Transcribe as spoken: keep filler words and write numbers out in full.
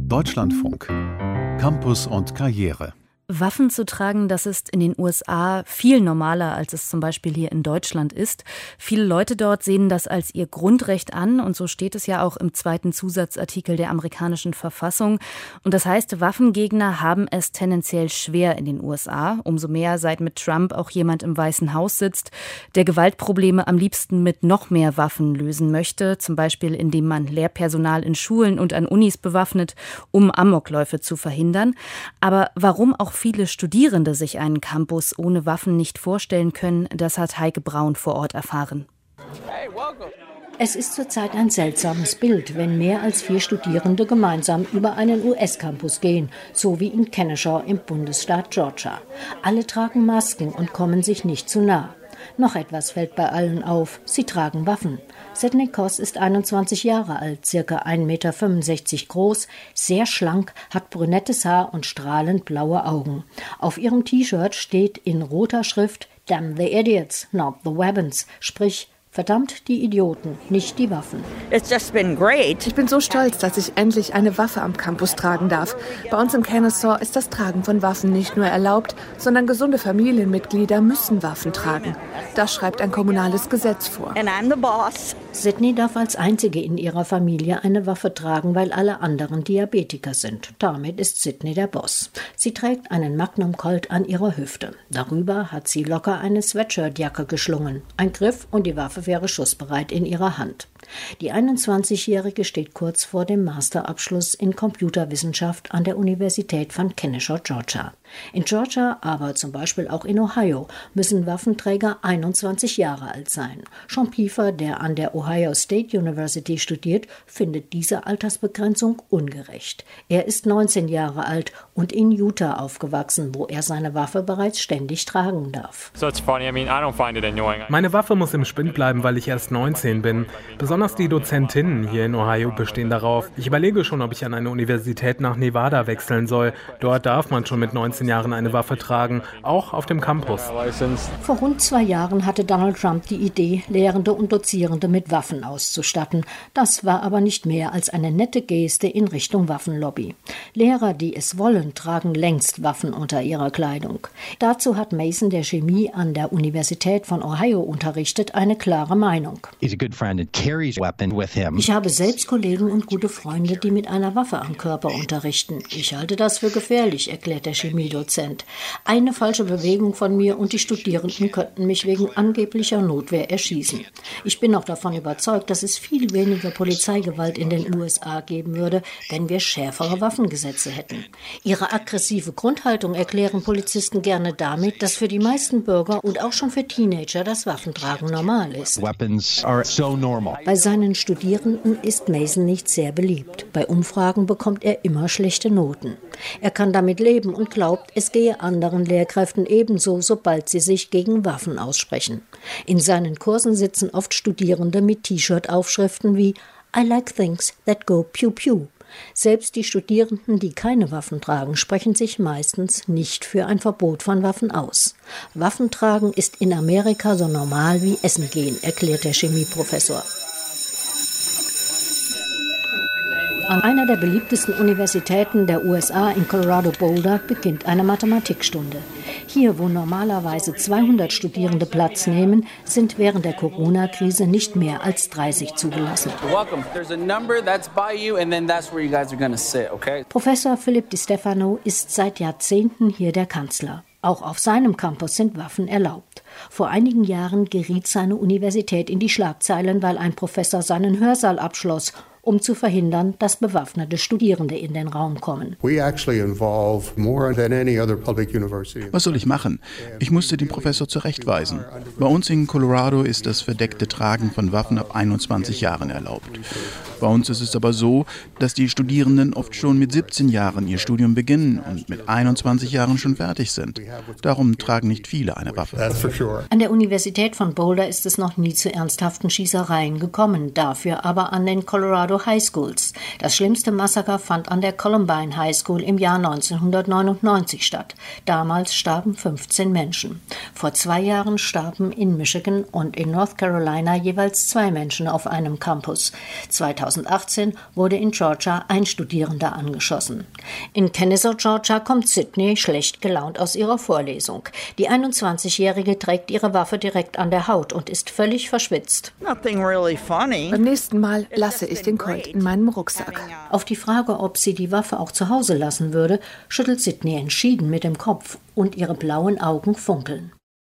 Deutschlandfunk. Campus und Karriere. Waffen zu tragen, das ist in den U S A viel normaler, als es zum Beispiel hier in Deutschland ist. Viele Leute dort sehen das als ihr Grundrecht an und so steht es ja auch im zweiten Zusatzartikel der amerikanischen Verfassung. Und das heißt, Waffengegner haben es tendenziell schwer in den U S A. Umso mehr, seit mit Trump auch jemand im Weißen Haus sitzt, der Gewaltprobleme am liebsten mit noch mehr Waffen lösen möchte. Zum Beispiel, indem man Lehrpersonal in Schulen und an Unis bewaffnet, um Amokläufe zu verhindern. Aber warum auch viele Studierende sich einen Campus ohne Waffen nicht vorstellen können, das hat Heike Braun vor Ort erfahren. Es ist zurzeit ein seltsames Bild, wenn mehr als vier Studierende gemeinsam über einen U S-Campus gehen, so wie in Kennesaw im Bundesstaat Georgia. Alle tragen Masken und kommen sich nicht zu nah. Noch etwas fällt bei allen auf, sie tragen Waffen. Sydney Koss ist einundzwanzig Jahre alt, circa ein Meter fünfundsechzig groß, sehr schlank, hat brünettes Haar und strahlend blaue Augen. Auf ihrem T-Shirt steht in roter Schrift "Damn the idiots, not the weapons", sprich verdammt die Idioten, nicht die Waffen. Ich bin so stolz, dass ich endlich eine Waffe am Campus tragen darf. Bei uns in Kennesaw ist das Tragen von Waffen nicht nur erlaubt, sondern gesunde Familienmitglieder müssen Waffen tragen. Das schreibt ein kommunales Gesetz vor. Sydney darf als einzige in ihrer Familie eine Waffe tragen, weil alle anderen Diabetiker sind. Damit ist Sydney der Boss. Sie trägt einen Magnum Colt an ihrer Hüfte. Darüber hat sie locker eine Sweatshirtjacke geschlungen. Ein Griff und die Waffe wäre schussbereit in ihrer Hand. Die einundzwanzigjährige steht kurz vor dem Masterabschluss in Computerwissenschaft an der Universität von Kennesaw, Georgia. In Georgia, aber zum Beispiel auch in Ohio, müssen Waffenträger einundzwanzig Jahre alt sein. Sean Piefer, der an der Ohio State University studiert, findet diese Altersbegrenzung ungerecht. Er ist neunzehn Jahre alt und in Utah aufgewachsen, wo er seine Waffe bereits ständig tragen darf. Meine Waffe muss im Spind bleiben, weil ich erst neunzehn bin. Besonders die Dozentinnen hier in Ohio bestehen darauf. Ich überlege schon, ob ich an eine Universität nach Nevada wechseln soll. Dort darf man schon mit neunzehn Jahren eine Waffe tragen, auch auf dem Campus. Vor rund zwei Jahren hatte Donald Trump die Idee, Lehrende und Dozierende mit Waffen auszustatten. Das war aber nicht mehr als eine nette Geste in Richtung Waffenlobby. Lehrer, die es wollen, tragen längst Waffen unter ihrer Kleidung. Dazu hat Mason, der Chemie an der Universität von Ohio unterrichtet, eine klare Meinung. Ich habe selbst Kollegen und gute Freunde, die mit einer Waffe am Körper unterrichten. Ich halte das für gefährlich, erklärt der Chemiedozent. Eine falsche Bewegung von mir und die Studierenden könnten mich wegen angeblicher Notwehr erschießen. Ich bin auch davon überzeugt, dass es viel weniger Polizeigewalt in den U S A geben würde, wenn wir schärfere Waffengesetze hätten. Ihre aggressive Grundhaltung erklären Polizisten gerne damit, dass für die meisten Bürger und auch schon für Teenager das Waffentragen normal ist. Bei seinen Studierenden ist Mason nicht sehr beliebt. Bei Umfragen bekommt er immer schlechte Noten. Er kann damit leben und glaubt, es gehe anderen Lehrkräften ebenso, sobald sie sich gegen Waffen aussprechen. In seinen Kursen sitzen oft Studierende mit T-Shirt-Aufschriften wie "I like things that go pew pew". Selbst die Studierenden, die keine Waffen tragen, sprechen sich meistens nicht für ein Verbot von Waffen aus. Waffentragen ist in Amerika so normal wie Essen gehen, erklärt der Chemieprofessor. An einer der beliebtesten Universitäten der U S A in Colorado Boulder beginnt eine Mathematikstunde. Hier, wo normalerweise zweihundert Studierende Platz nehmen, sind während der Corona-Krise nicht mehr als dreißig zugelassen. Professor Philip DiStefano ist seit Jahrzehnten hier der Kanzler. Auch auf seinem Campus sind Waffen erlaubt. Vor einigen Jahren geriet seine Universität in die Schlagzeilen, weil ein Professor seinen Hörsaal abschloss, um zu verhindern, dass bewaffnete Studierende in den Raum kommen. Was soll ich machen? Ich musste den Professor zurechtweisen. Bei uns in Colorado ist das verdeckte Tragen von Waffen ab einundzwanzig Jahren erlaubt. Bei uns ist es aber so, dass die Studierenden oft schon mit siebzehn Jahren ihr Studium beginnen und mit einundzwanzig Jahren schon fertig sind. Darum tragen nicht viele eine Waffe. An der Universität von Boulder ist es noch nie zu ernsthaften Schießereien gekommen, dafür aber an den Colorado Colorado High Schools. Das schlimmste Massaker fand an der Columbine High School im Jahr neunzehnhundertneunundneunzig statt. Damals starben fünfzehn Menschen. Vor zwei Jahren starben in Michigan und in North Carolina jeweils zwei Menschen auf einem Campus. zweitausendachtzehn wurde in Georgia ein Studierender angeschossen. In Kennesaw, Georgia, kommt Sydney schlecht gelaunt aus ihrer Vorlesung. Die einundzwanzigjährige trägt ihre Waffe direkt an der Haut und ist völlig verschwitzt. Beim nächsten Mal lasse ich den Colt in meinem Rucksack. Auf die Frage, ob sie die Waffe auch zu Hause lassen würde, schüttelt Sydney entschieden mit dem Kopf und ihre blauen Augen funkeln.